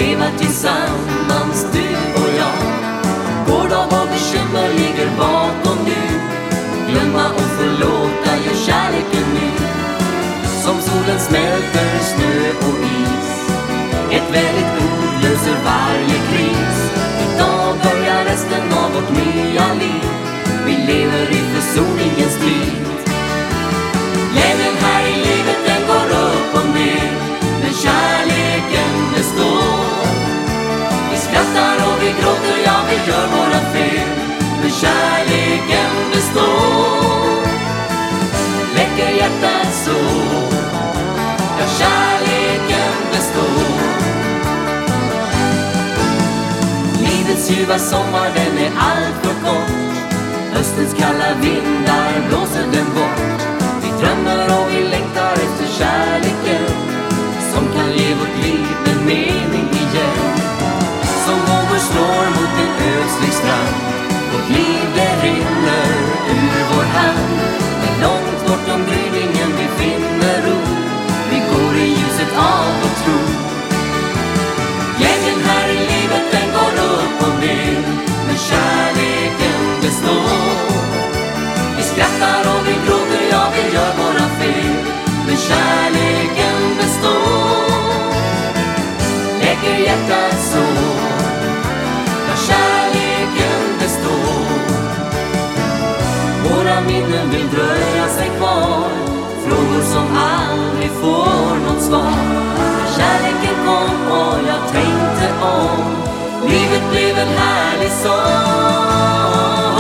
leva tillsammans du och jag. Gårdag och bekymmer ligger bakom nu. Glömma och förlåta, gör kärleken nu. Som solen smälter snö och is. Ett väldigt ord löser varje kris. Idag börjar resten av vårt nya liv. Vi lever i försoningens tid. Glädjen här i livet den går upp och ner. Men kärleken består. Vi skrattar och vi gråter, ja vi gör våra fel. Men kärleken består. Läcker hjärtat så. Ja, kärleken består. Livets ljuva sommar den är allt för kort. Höstens kalla vindar blåser den bort. Vi drömmer och vi längtar efter kärleken som kan ge vårt liv en mening igen. Som vågor slår mot en ödslig strand. Vårt liv det rinner ur vår hand. Men långt bortom gryningen vi finner ro. Vi går i ljuset av vår tro. Glädjen här i livet den går upp och ner. Men kärleken består. Vi skrattar och vi gråter, ja vi gör våra fel. Men kärleken består. Läcker hjärtat så. Ja, kärleken består. Våra minnen vill dröja sig kvar. Frågor som aldrig får något svar. Kärleken kom och jag tänkte om. Livet blev en härlig sång.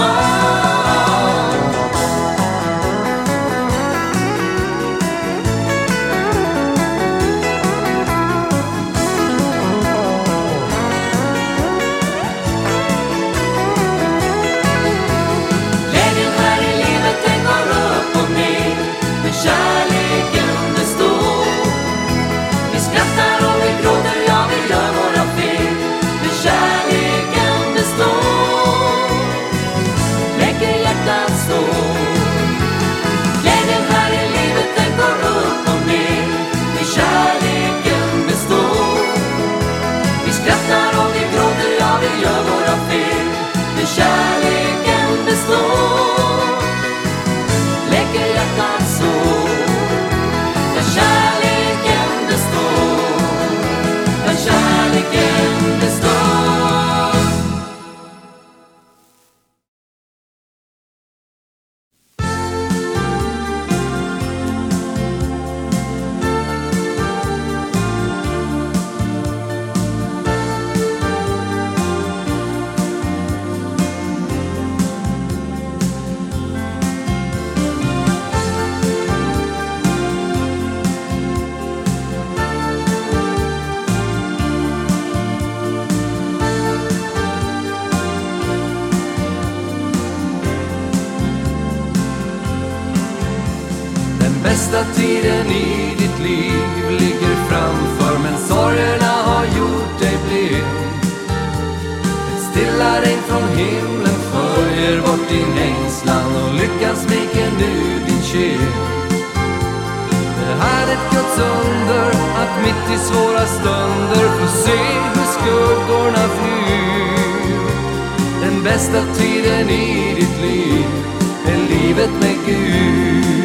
Glädjen här i livet den går upp och ner. Men kärleken består. Vi skrattar och vi gråter, ja vi gör våra fel. Men kärleken består. Läcker hjärtat så. Glädjen här i livet den går upp och ner. Men kärleken består. Vi skrattar och vi gråter, ja vi gör våra fel. Men kärleken består. Läcker hjärtat så. Ja, kärleken består. Ja, kärleken består. Den bästa tiden i ditt liv ligger framför. Men sorgerna har gjort dig blind. Ett stilla regn från himlen följer bort din ängslan. Och lyckan smeker nu din kind. Det här är ett Guds under. Att mitt i svåra stunder få se hur skuggorna flyr. Den bästa tiden i ditt liv är livet med Gud.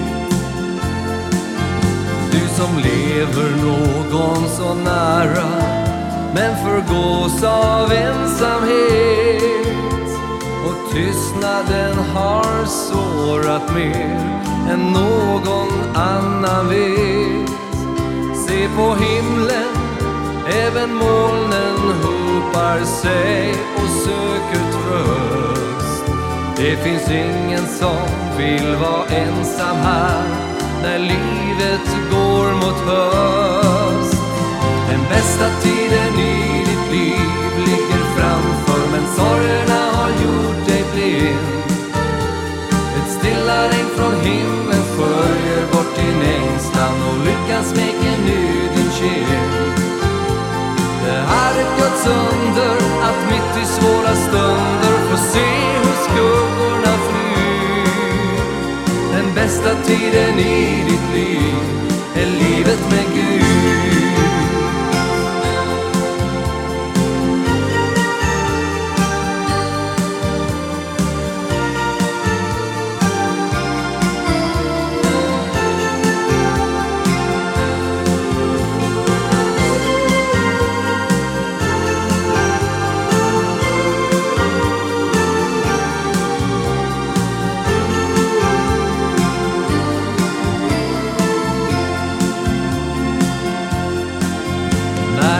Du som lever någon så nära men förgås av ensamhet. Och tystnaden har sårat mer än någon annan vet. Se på himlen, även molnen hopar sig och söker tröst. Det finns ingen som vill vara ensam här när livet går mot höst. Den bästa tiden i ditt liv ligger framför. Men sorgerna har gjort dig blind. Ett stilla regn från himlen sköljer bort din ängslan. Och lyckan smeker nu din kind. Det här är Guds under. Att mitt i svåra stunder få se hur skuggorna flyr. Den bästa tiden i ditt liv är livet med Gud.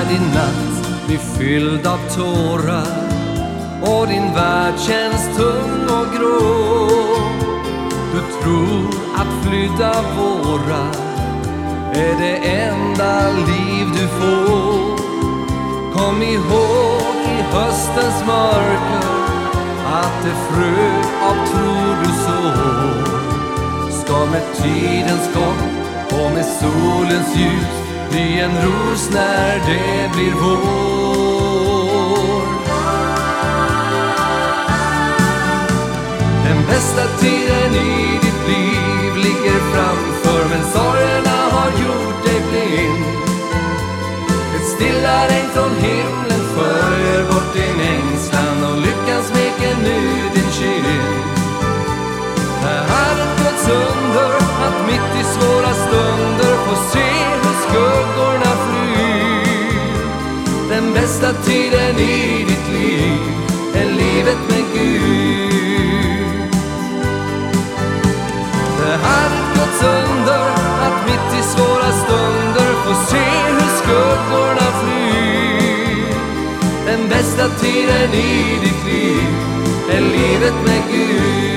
din natt blir fylld av tårar och din värld känns tung och grå. Du tror att flytta våra är det enda liv du får. Kom ihåg i höstens mörker att det frö av tro du sår ska med tidens gång och med solens ljus bli en ros när det blir vår. Den bästa tiden i ditt liv ligger framför, men sorgerna har gjort dig blind. Ett stilla regn från himlen sköljer bort din ängslan och lyckan smeker nu din kind. Det är ett Guds under att mitt i svåra stunder få se hur skuggorna flyr. Den bästa tiden i ditt liv är livet med Gud. Det är ett Guds under att mitt i svåra stunder få se hur skuggorna flyr. Den bästa tiden i ditt liv är livet med Gud.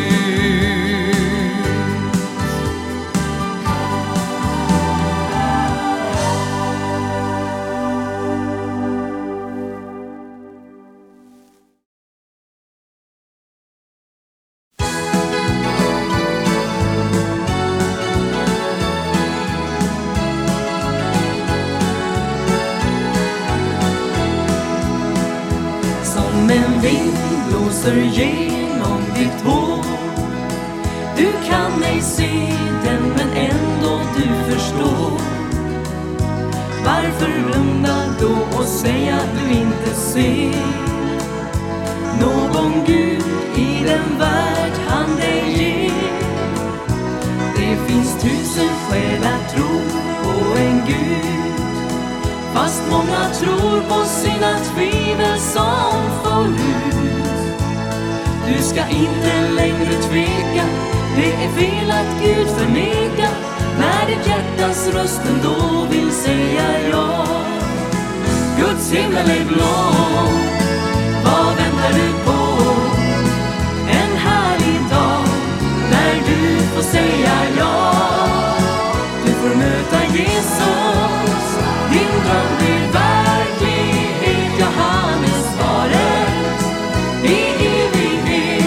En vind blåser genom ditt hår. Du kan ej se den, men ändå du förstår. Varför blunda då och säga du inte ser någon Gud i den värld han dig ger? Det finns 1000 själar tro på en Gud, fast många tror på sina tvivel som förut. Du ska inte längre tveka, det är fel att Gud förneka. När ditt hjärtas rösten då vill säga ja. Guds himmel är blå, vad väntar du på? En härlig dag när du får säga ja. Du får möta Jesus, din dröm blir verklighet. Ja, han är svaret i evighet.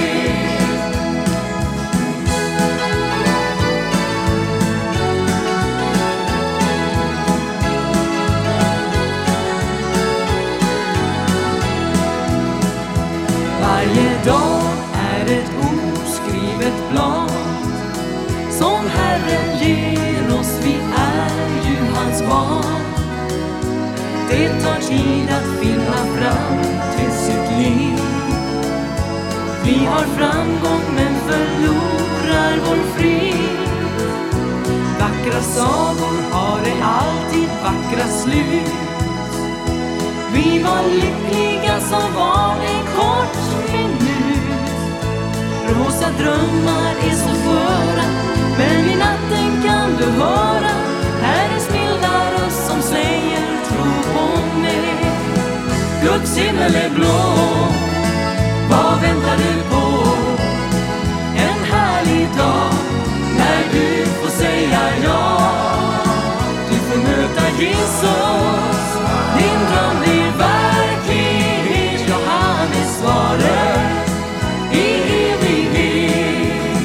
Varje dag är ett oskrivet blad som Herren ger oss, vi är ju hans barn. Det tar tid att finna fram till sitt liv. Vi har framgång men förlorar vår frid. Vackra sagor har det alltid vackra slut. Vi var lyckliga som var en kort minut. Rosa drömmar är så sköra, men i natten kan du höra Herrens milda röst som säger tro på mig. Guds himmel är blå, vad väntar du på? En härlig dag när du får säga ja. Du får möta Jesus, din dröm blir verklighet. Ja, han är svaret i evighet.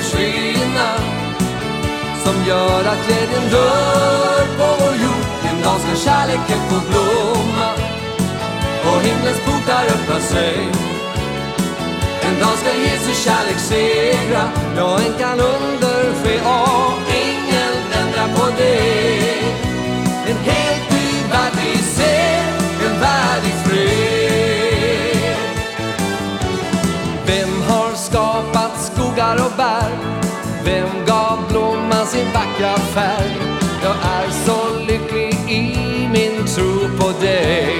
försvinna, som gör att glädjen dör på vår jord. En dag ska kärleken få blomma och himlens portar öppna sig. En dag ska Jesus kärlek segra, ja, en kan under ske, ingen ändrar på det. En helt ny värld vi ser, en värld i fred. Vem har skapat skogar och berg? Vem gav blomman sin vackra färg? Jag är så lycklig i min tro på dig.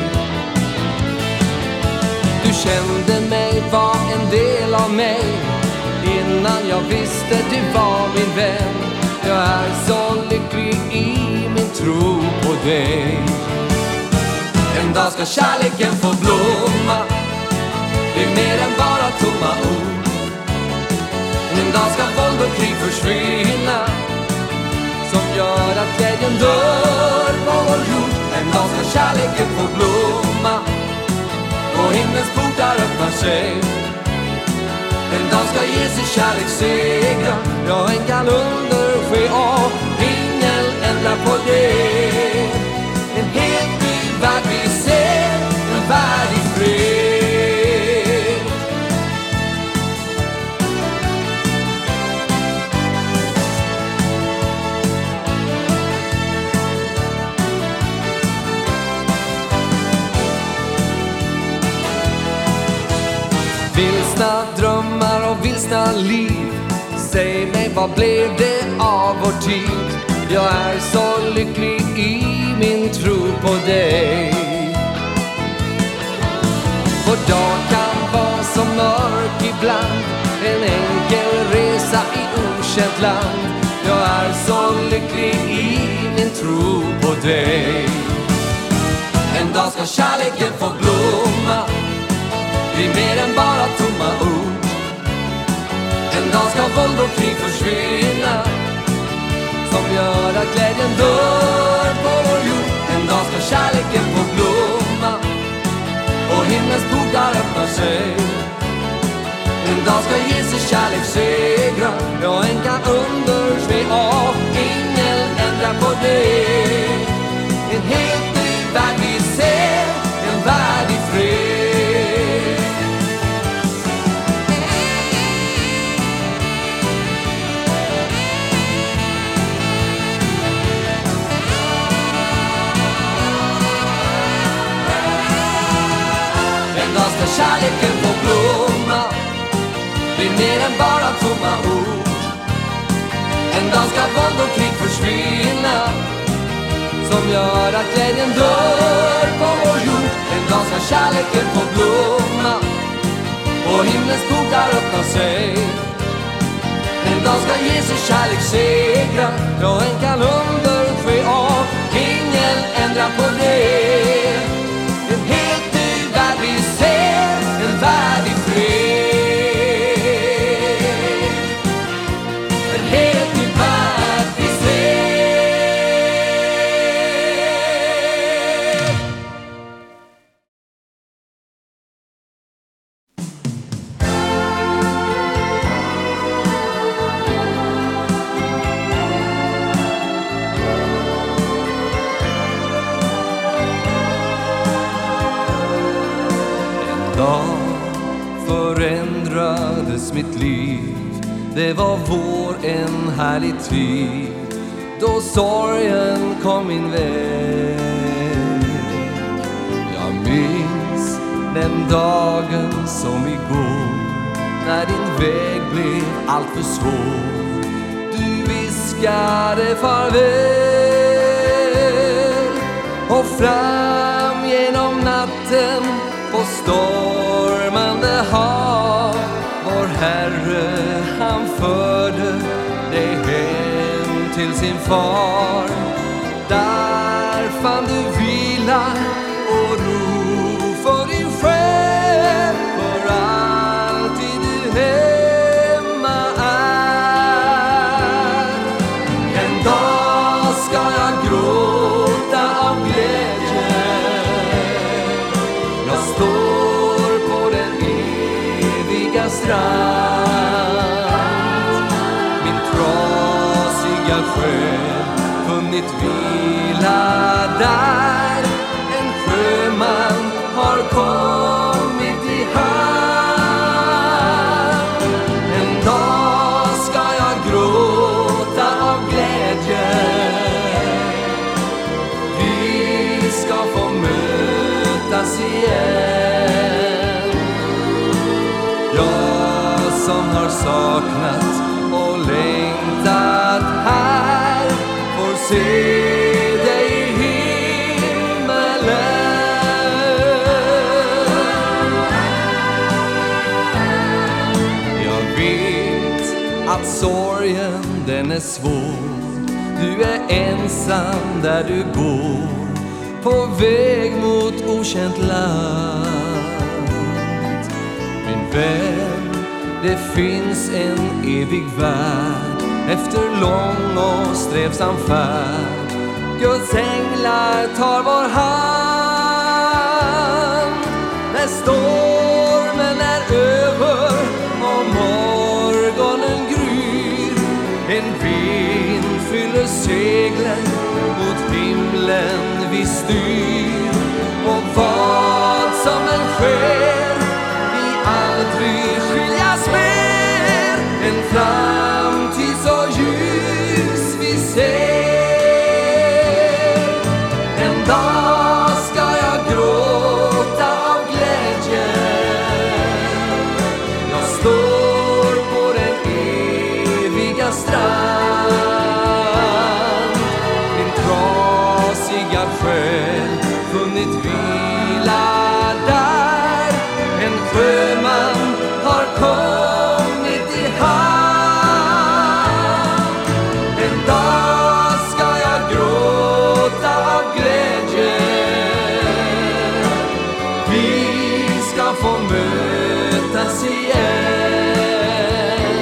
Du kände mig, var en del av mig, innan jag visste du var min vän. Jag är så lycklig i min tro på dig. En dag ska kärleken få blomma, bli mer än bara tomma ord. En dag ska våld och krig försvinna, som gör att glädjen dör på vår jord. En dag ska kärleken få blomma och himlens portar öppnar sig. En dag ska Jesus kärlek segra, ja, en kan under ske, ingen ändrar på det. En helt ny värld vi ser, en värld i fred. Vilsna drömmar och vilsna liv, säg mig, vad blev det av vår tid? Jag är så lycklig i min tro på dig. Vår dag kan vara så mörk ibland, en enkel resa i okänt land. Jag är så lycklig i min tro på dig. En dag ska kärleken få blomma, bli mer än bara tomma ord. En dag ska våld och krig försvinna, som gör att glädjen dör på vår jord. En dag ska kärleken få blomma och himlens portar öppnar sig. En dag ska Jesus kärlek segra, ja, en kan under ske, ingen ändrar på det. En helt ny värld vi ser, en värld i fred. Kärleken får blomma, blir mer än bara tomma ord. En dag ska våld och krig försvinna, som gör att glädjen dör på vår jord. En dag ska kärleken få blomma och himlens portar öppna sig. En dag ska Jesus kärlek segra, ja, en kan under ske, ingen ändrar på det. En helt ny värld vi ser, en värld i fred. En helt ny värld vi ser. En dag förändrades mitt liv. Det var vår, en härlig tid, då sorgen kom min väg. Jag minns den dagen som igår, när din väg blev allt för svår. Du viskade farväl, och fram genom natten på stormande hav, vår Herre han förde dig hem till sin far. Där fann du vila och ro för din själ, för alltid du hemma är. En dag ska jag gråta av glädje, jag står på den eviga strand. trasiga själ funnit vila där. En sjöman har kommit i hamn. En dag ska jag gråta av glädje. Vi ska få mötas igen. Jag som har saknat och längtat här får se dig i himmelen. Jag vet att sorgen den är svår. Du är ensam där du går, på väg mot okänt land. Min vän, det finns en evig värld efter lång och strävsam färd. Guds änglar tar vår hand. När stormen är över och morgonen gryr, en vind fyller seglen, mot himlen vi styr. Och vad som än sker, vi aldrig skiljas mer. En framtid så ljus vi ser. En dag ska jag gråta av glädje. Jag står på den eviga strand. Min trasiga själ funnit vila där. En sjöman har kommit i hamn. En dag ska jag gråta av glädje. Vi ska få mötas igen.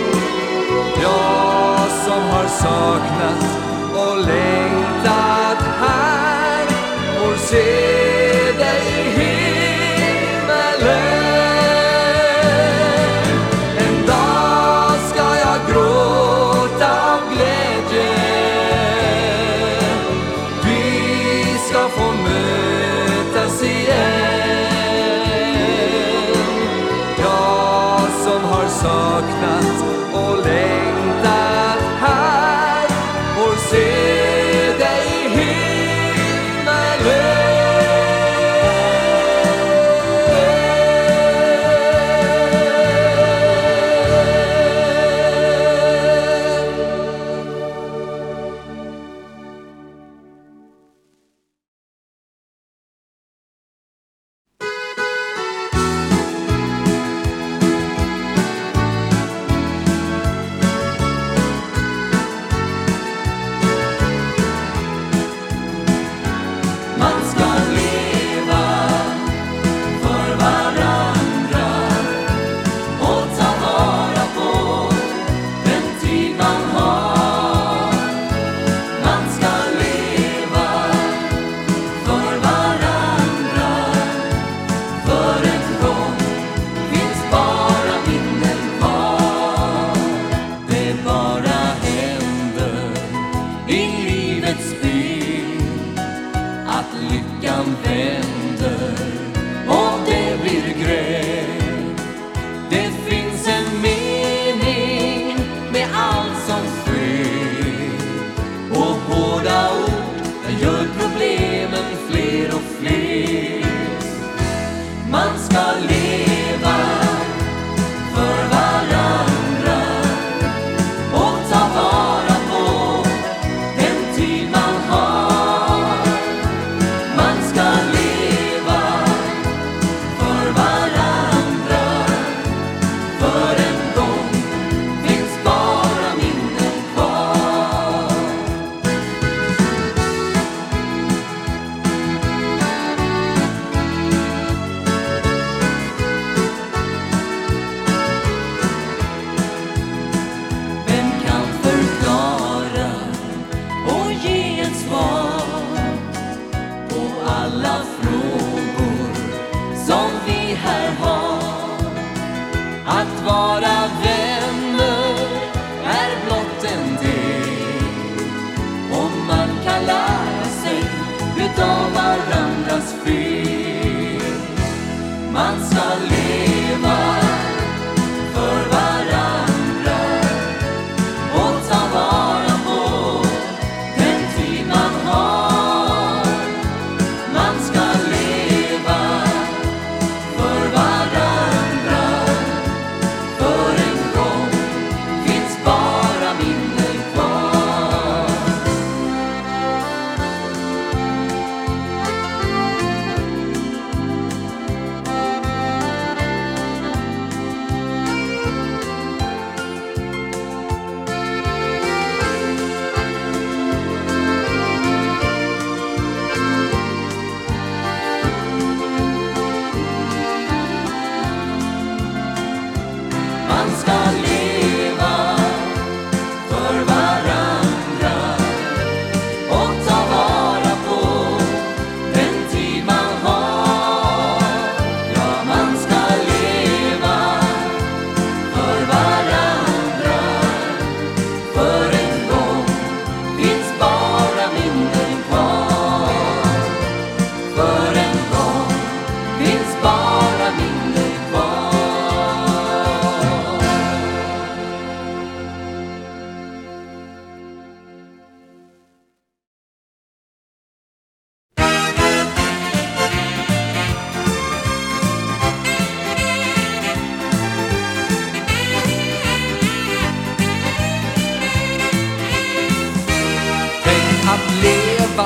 Jag som har saknat och längtat här får se dig i himmelen. En dag ska jag gråta av glädje. Vi ska få mötas igen. Jag som har saknat och längtat här får se dig i himmelen. Man ska leva för varandra och ta vara på den tid man har. Man ska leva för varandra, för en gång finns bara minnen kvar. Det bara händer i livets spel att lyckan vänder och det blir gräl. Det finns en mening med allt som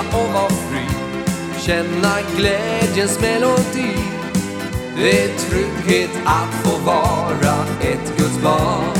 och vara fri, känna glädjens melodi. Det är trygghet att få vara ett Guds barn.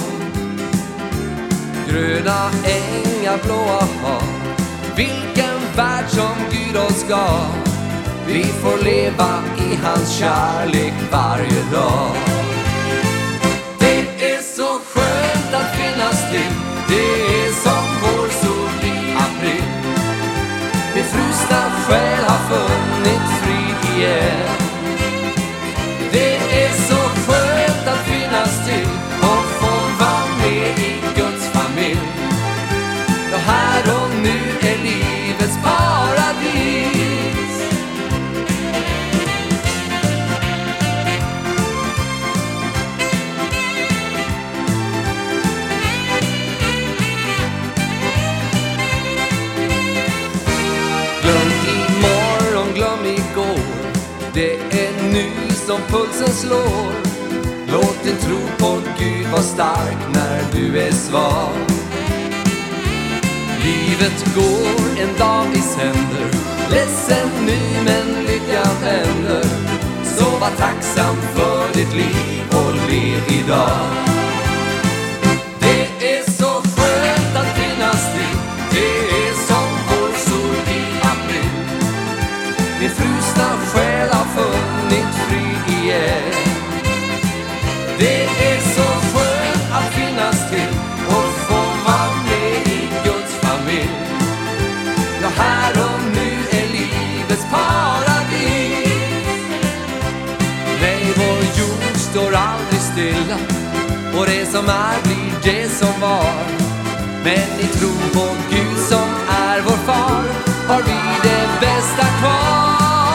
Gröna ängar, blåa hav, vilken värld som Gud oss gav. Vi får leva i hans kärlek varje dag. Det är så skönt att finnas till. Det är som vår sol i april. Min frusna själ har funnit frid igen. Det är så skönt att finnas till och få vara med i Guds familj. Ja, här och nu är livets paradis. Glöm imorgon, glöm igår. Det är nu som pulsen slår. Låt din tro på Gud vara stark när du är svag. Livet går en dag i sänder, ledsen nu men lycka vänder. Så var tacksam för ditt liv och lev idag. Det är så skönt att finnas till. Det är som vår sol i april. Min frusna själ har funnit fri igen. Det är så skönt att finnas till och få vara med i Guds familj. Ja, här och nu är livets paradis. Nej, vår jord står aldrig stilla, och det som är blir det som var. Men i tro på Gud som är vår far har vi det bästa kvar.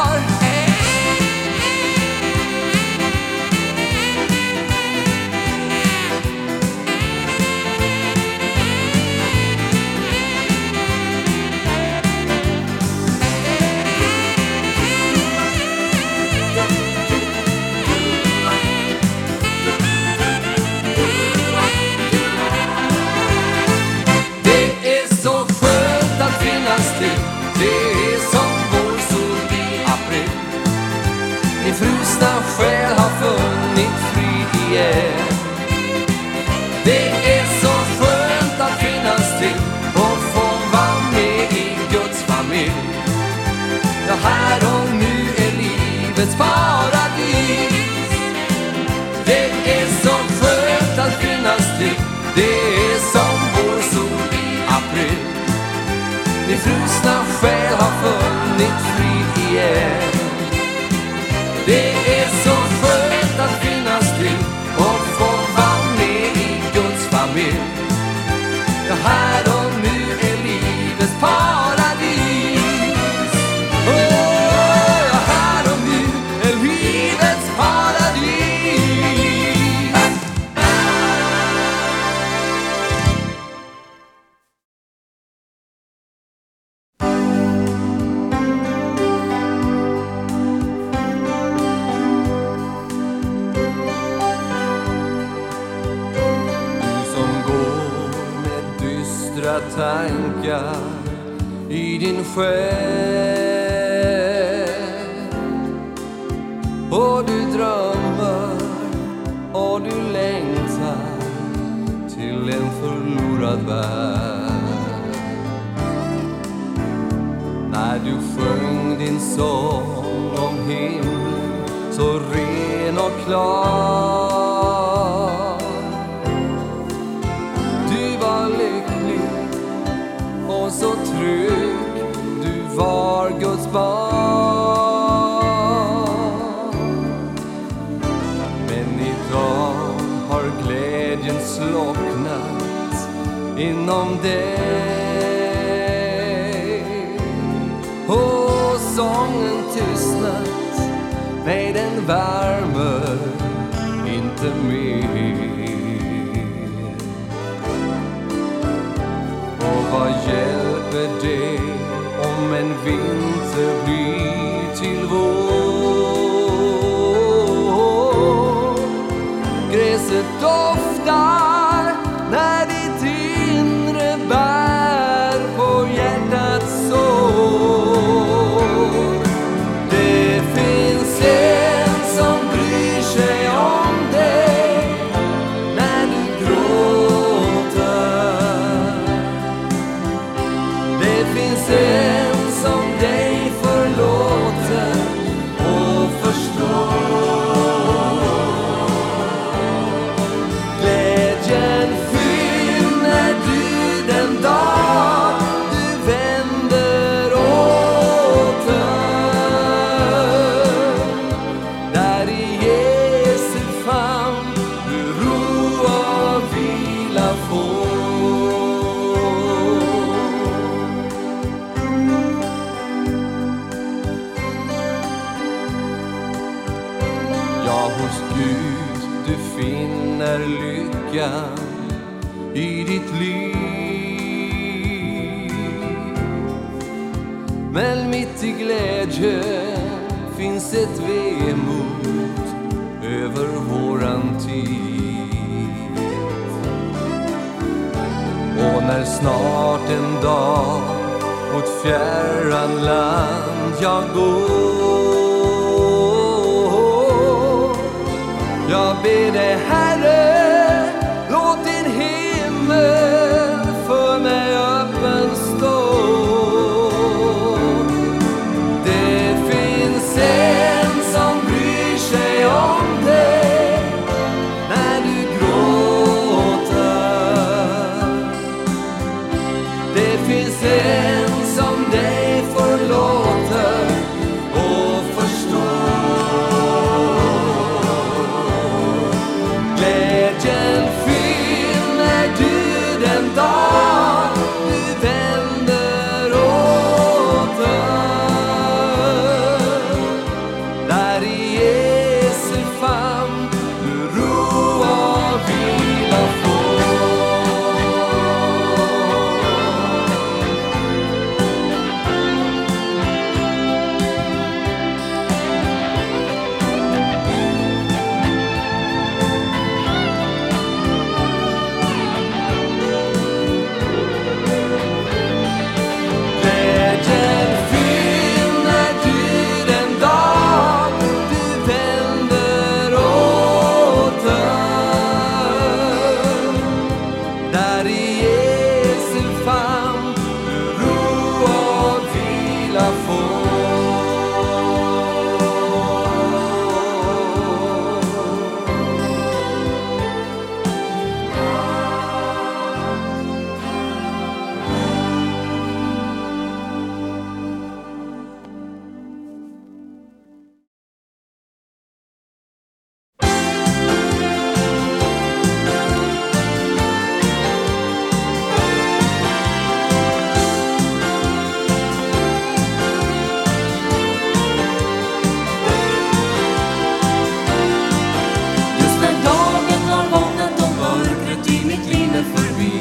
Det är som vår sol i april. Min frusna själ har funnit frid igen. Det är så skönt att finnas till och få vara med i Guds familj. Ja, här och nu är livets paradis. Det är så skönt att finnas till. Det är som vår sol i april. Min frusna själ har funnit frid igen. Det är så skönt att finnas till och få vara med i Guds familj. Ja, här och nu är livets paradis. Ja, här och nu är livets paradis. Tankar i din själ, och du drömmer och du längtar till en förlorad värld. När du sjöng din sång om himlen så ren och klar, du var lycklig och så trygg, du var Guds barn. Men idag har glädjen slocknat inom dig, och sången tystnat, nej den värmer inte mer. Och vad hjälper det om en vinter blir till vår? Gräset doftar när ditt inre bär på hjärtats sår. Men mitt i glädje finns ett vemod över våran tid. Och när snart en dag mot fjärran land jag går, jag ber dig Herre, låt din himmel för mig öppen stå. Det finns en som bryr sig om dig när du gråter. Det finns en som dig förlåter och förstår. Glädjen fyller du den dag du vänder åter. Där i Jesu famn du ro och vila får. Glädjen fyller du den dag du vänder åter. Där i Jesu famn du ro och vila får. Just när dagen har vaknat och mörkret i mitt liv är förbi,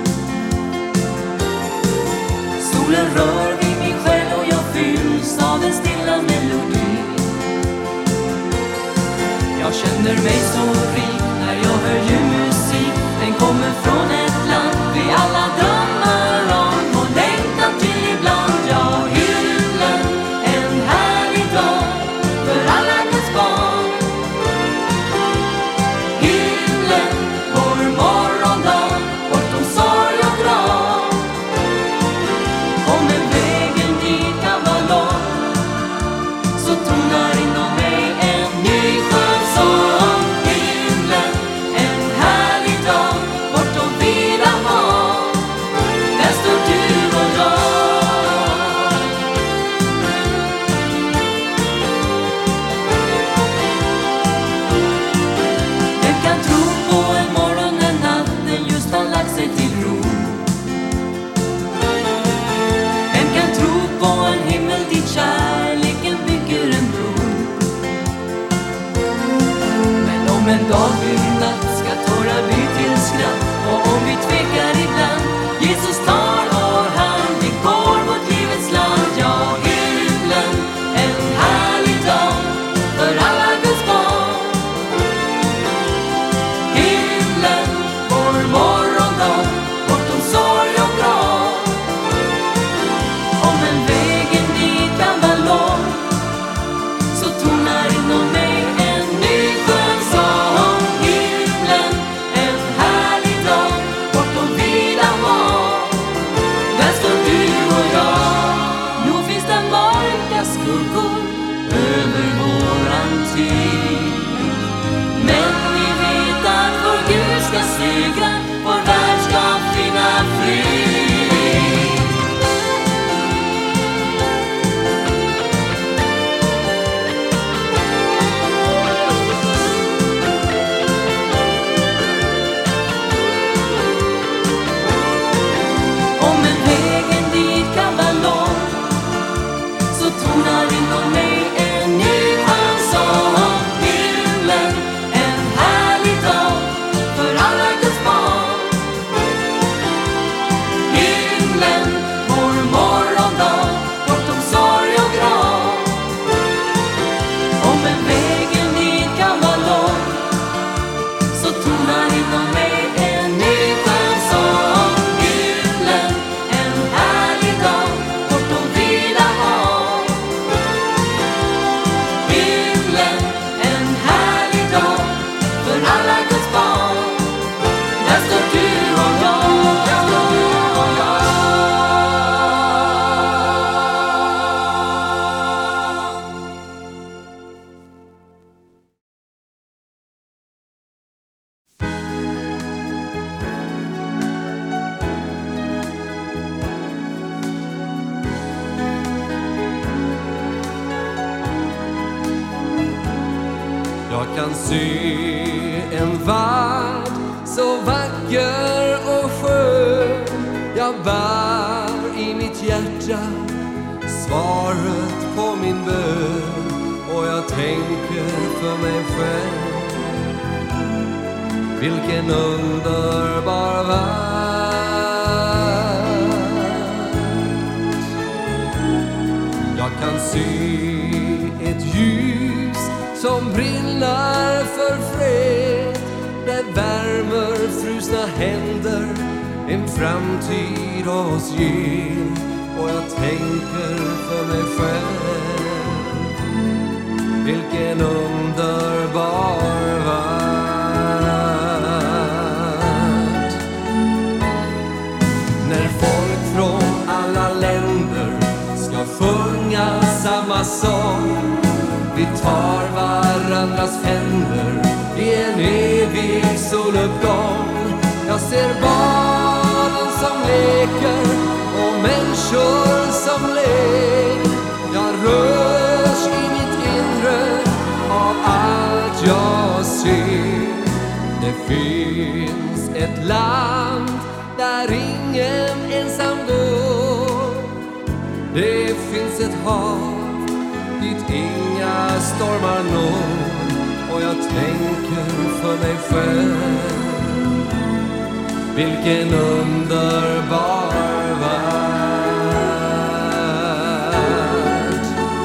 solen rör vid min själ och jag fylls av en stilla melodi. Jag känner mig så rik när jag hör ljusmusik. Den kommer från ett land vi alla drömmar om och längtar till ibland. Ja, himlen, en härlig dag för alla Guds barn. Himlen, vår morgondag, bortom sorg och grav. Om en vägen dit kan vara lång, så tonar inom mig en ny skön sång. Himlen, en härlig dag, bortom vida hav. Där står du och jag. Vem kan tro på en morgon när natten just har lagt sig till ro? Vem kan tro på en himmel dit kärleken bygger en bro? Men om en dag blir natt ska tårar bli till skratt. Och om vi tvekar ibland, Jesus tar vår hand. Vi går mot livets land. Ja, himlen, en härlig dag för alla Guds barn. Himlen, vår morgondag, bortom sorg och grav. Om en vägen dit kan vara lång, så tonar inom mig en ny skön sång. Jag kan se en värld så vacker och skön. Jag bär i mitt hjärta svaret på min bön. Och jag tänker för mig själv, vilken underbar värld. Jag kan se ett ljus som brinner för fred. Det värmer frusna händer, en framtid oss ger. Och jag tänker för mig själv, vilken underbar värld. När folk från alla länder ska sjunga samma sång, vi tar varandras händer i en evig soluppgång. Jag ser barnen som leker och människor som ler. Jag rörs i mitt inre av allt jag ser. Det finns ett land där ingen ensam går. Det finns ett hav dit inga stormar når. Och jag tänker för mig själv, vilken underbar värld.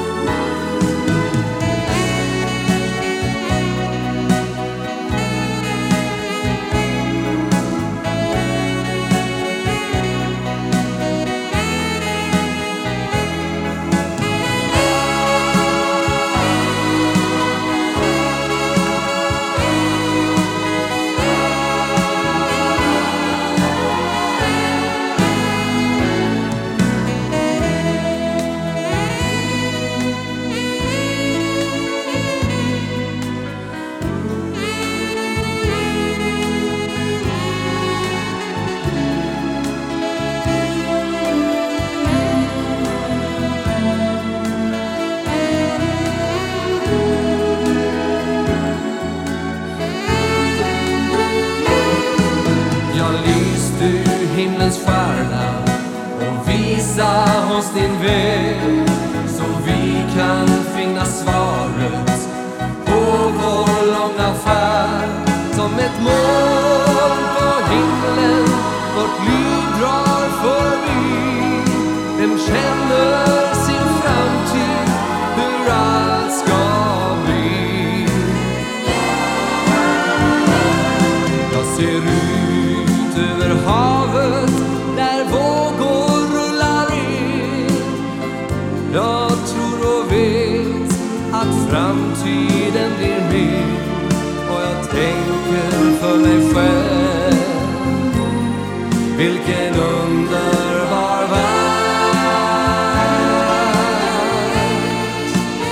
Himlens stjärna och visa oss din väg, så vi kan finna svaret på vår långa färd. Som ett moln på himlen vårt liv drar förbi. Vem känner sin framtid, hur allt ska bli? Jag ser ut över havet där vågor rullar in. Jag tror och vet att framtiden blir min. Och jag tänker för mig själv, vilken underbar värld.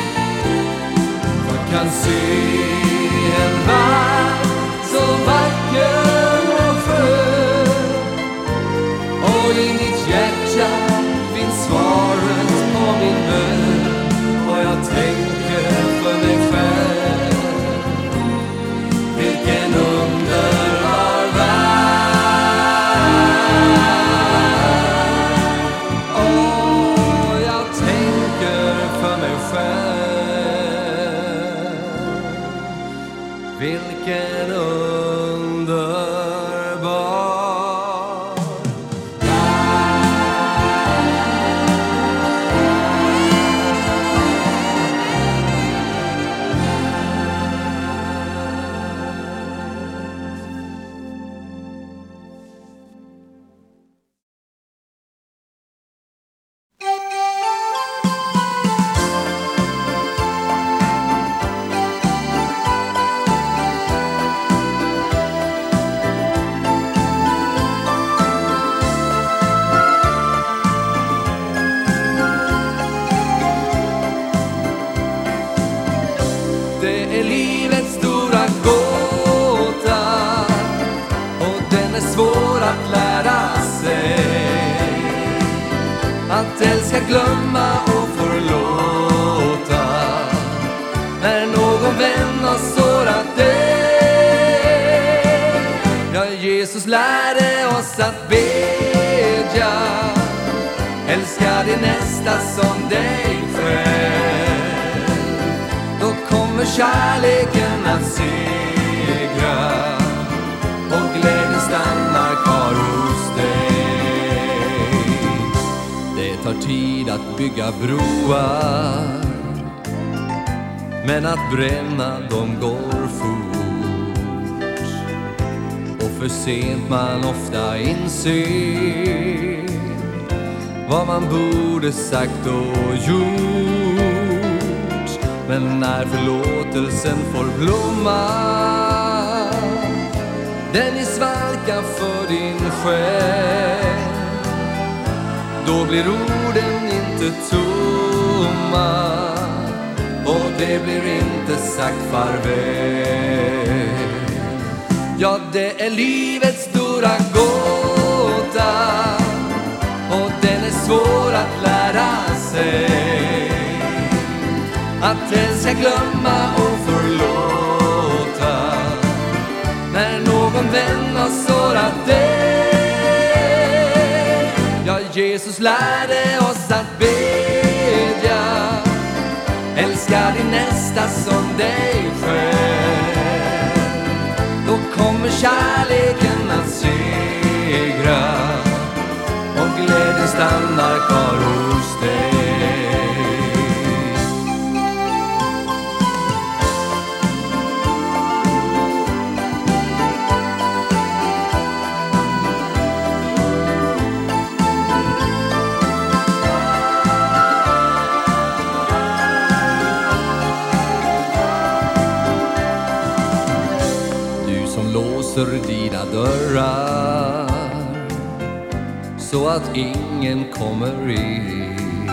Jag kan se en värld så vacker och skön. Och i mitt hjärta finns svaret på min bön. Och jag tänker för mig själv, vilken underbar värld. Och jag tänker för mig själv, vilken underbar. Det är livets stora gåta, och den är svår att lära sig. Att älska, glömma och förlåta. När någon vän har sårat lärde oss att bedja. Älska din nästa som dig själv. Då kommer kärleken att segra och glädjen stannar kvar hos dig. Det tar tid att bygga broar, men att bränna de går fort. Och för sent man ofta inser vad man borde sagt och gjort. Men när förlåtelsen får blomma, den i svalka för din själ, då blir orden inte tomma och det blir inte sagt farväl. Ja, det är livets stora gåta och den är svår att lära sig. Att älska, glömma och förlåta när någon vän har sårat dig. Ja, Jesus lärde oss att bedja. Älska din nästa som dig själv. Då kommer kärleken att segra och glädjen stannar kvar hos dig. Dina dörrar så att ingen kommer in,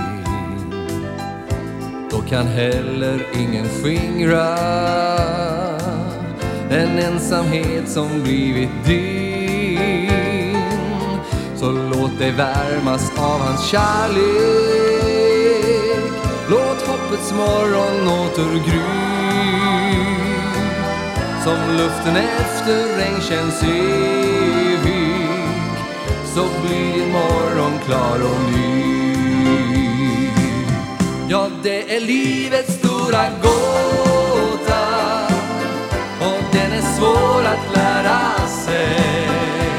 då kan heller ingen skingra en ensamhet som blivit din. Så låt dig värmas av hans kärlek, låt hoppets morgon återgry. Som luften efter regn känns evig, så blir din morgon klar och ny. Ja, det är livets stora gåta och den är svår att lära sig.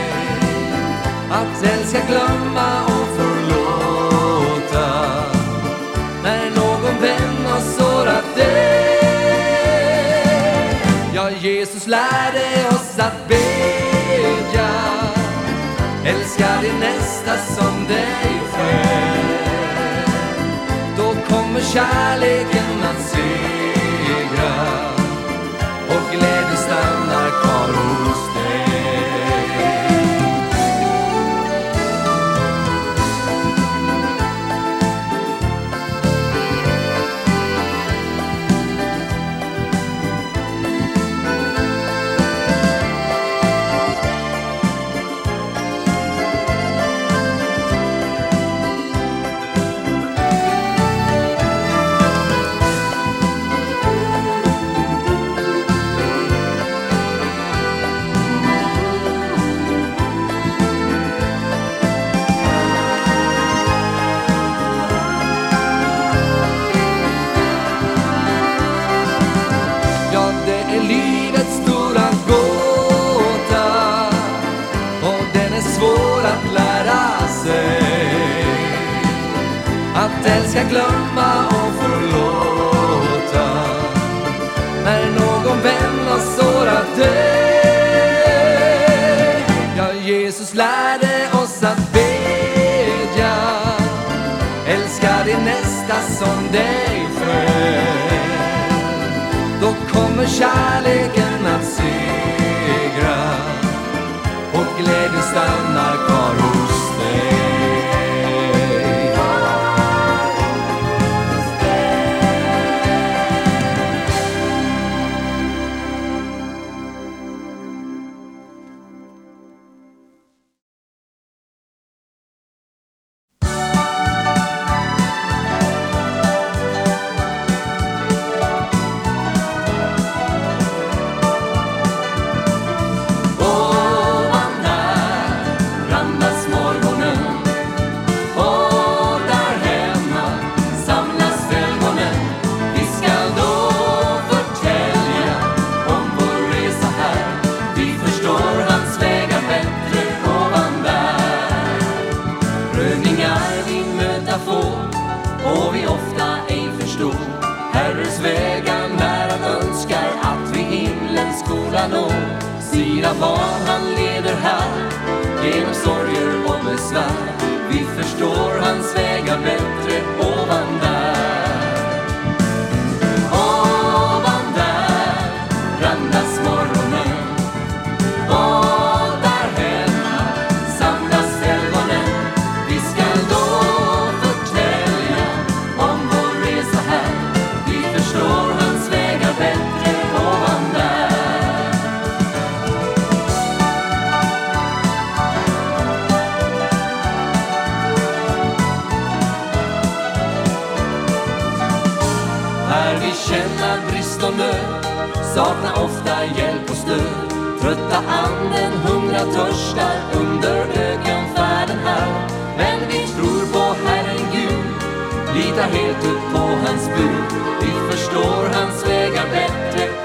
Att älska, glömma och förlåta när någon vän har sårat dig. Ja, Jesus lärde oss att bedja. Älska din nästa som dig själv. Då kommer kärleken att segra och glädjen stannar kvar hos dig. Att älska, glömma och förlåta när någon vän har sårat dig. Ja, Jesus lärde oss att bedja. Älska din nästa som dig själv. Då kommer kärleken att segra och glädjen stannar kvar hos dig. här vi möta få, och vi ofta ej förstår Herrens vägar när han önskar att vi himlens skola nå. Sina barn han leder här genom sorger och besvär. Vi förstår hans vägar bättre ovan där. Ovan där randas morgonen, och där hemma samlas helgonen. Vi ska då förtälja om vår resa här. Vi förstår hans vägar bättre ovan där. Här vi känner brist och nöd, saknar ofta hjälp och stöd. Trötta anden hungrar törstar under ökenfärden här. Men vi tror på Herren Gud, litar helt upp på hans bud. Vi förstår hans vägar bättre